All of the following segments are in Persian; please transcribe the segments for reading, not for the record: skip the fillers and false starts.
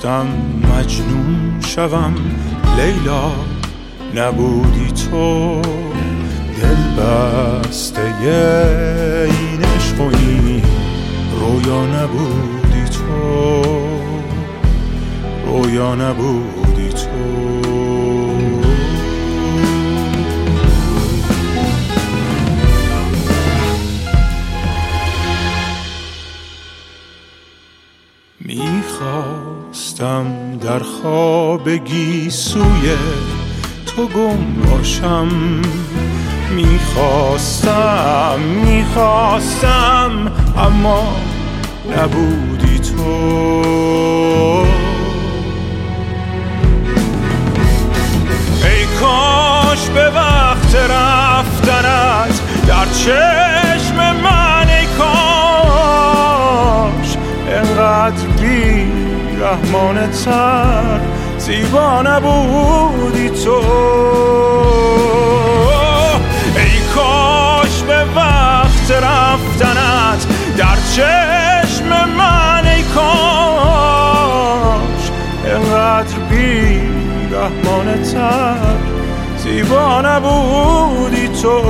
میخواستم مجنون شوم لیلا، نبودی تو دل بسته این عشق و این رویا، نبودی تو رویا، نبودی تو. میخواستم در خواب گیسوی تو گم باشم، میخواستم اما نبودی تو. ای کاش به وقت رفتنت در چشم من، ای کاش انقدر بی رحمانه تر زیبا نبودی تو. ای کاش به وقت رفتنت در چشم من، ای کاش انقدر بی رحمانه تر زیبا نبودی تو.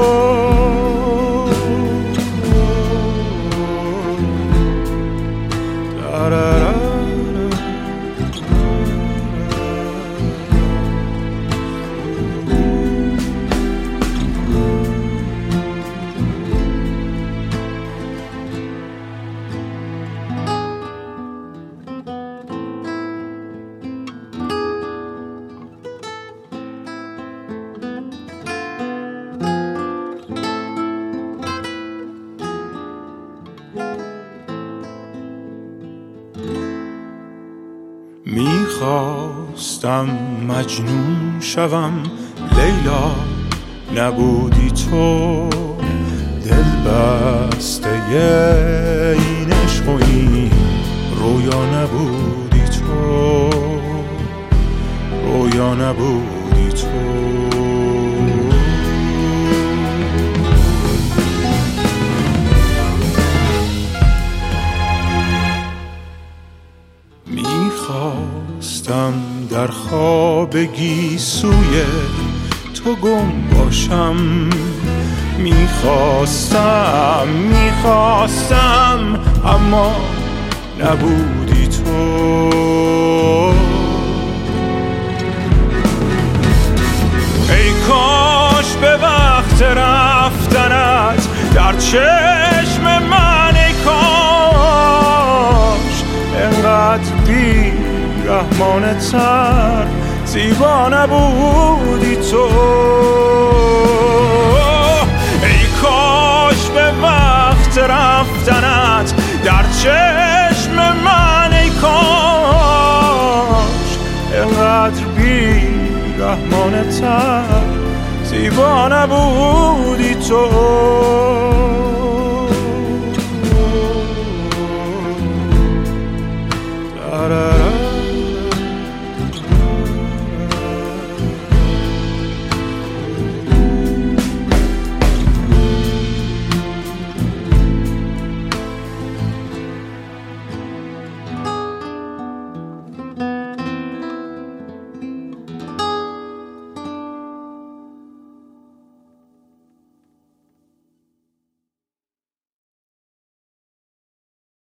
میخواستم مجنون شوم لیلا، نبودی تو دل بسته این عشق و این رویا، نبودی تو رویا، نبودی تو. میخواستم در خواب گیسوی تو گم باشم، میخواستم اما نبودی تو. ای کاش به وقت رفتنت در چشم من، ای کاش انقدر بی رحمانه تر زیبا نبودی تو. ای کاش به وقت رفتنت در چشم من، ای کاش انقدر بی رحمانه تر زیبا نبودی تو.